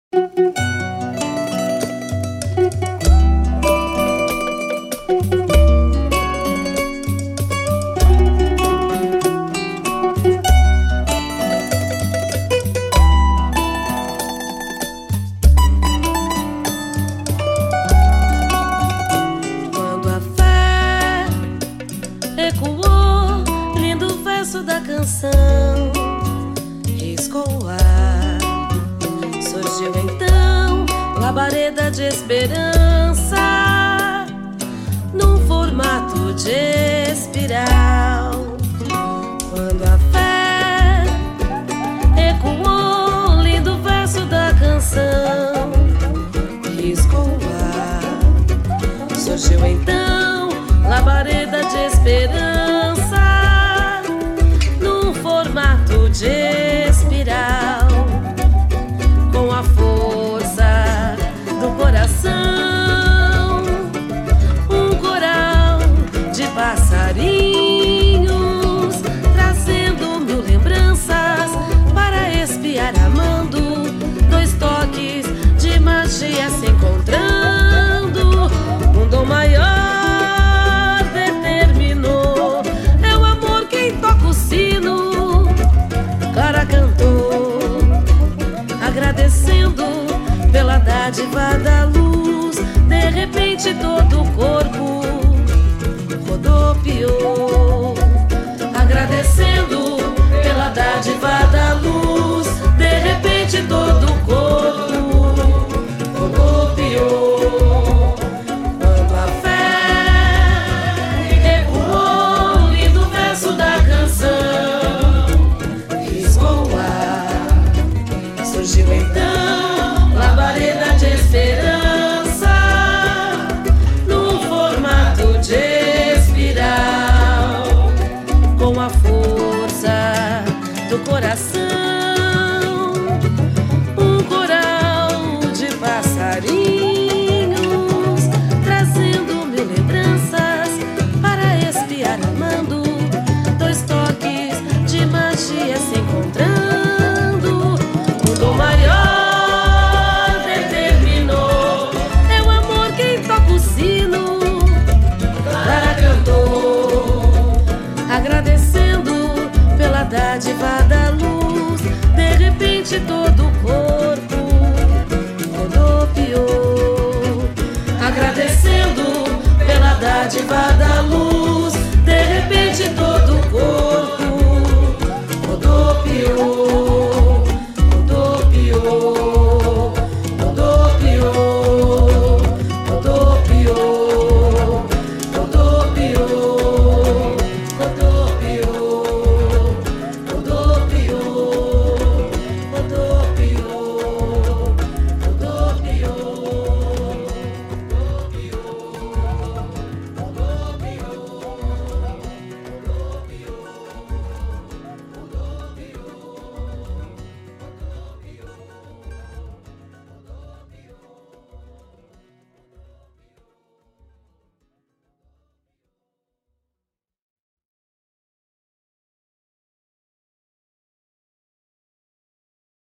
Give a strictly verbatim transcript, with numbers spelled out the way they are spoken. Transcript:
Labareda de esperança num formato de espiral. Quando a fé ecoou, lindo verso da canção riscou o ar. Surgiu então labareda de esperança num formato de espiral. Com a força do coração, um coral de passarinhos trazendo mil lembranças para espiar, amando. Dois toques de magia se encontrando, um dom maior determinou. É o amor quem toca o sino. Clara cantou, agradecendo pela dádiva da luz. De repente todo o corpo rodopiou, agradecendo pela dádiva da luz. De repente todo o corpo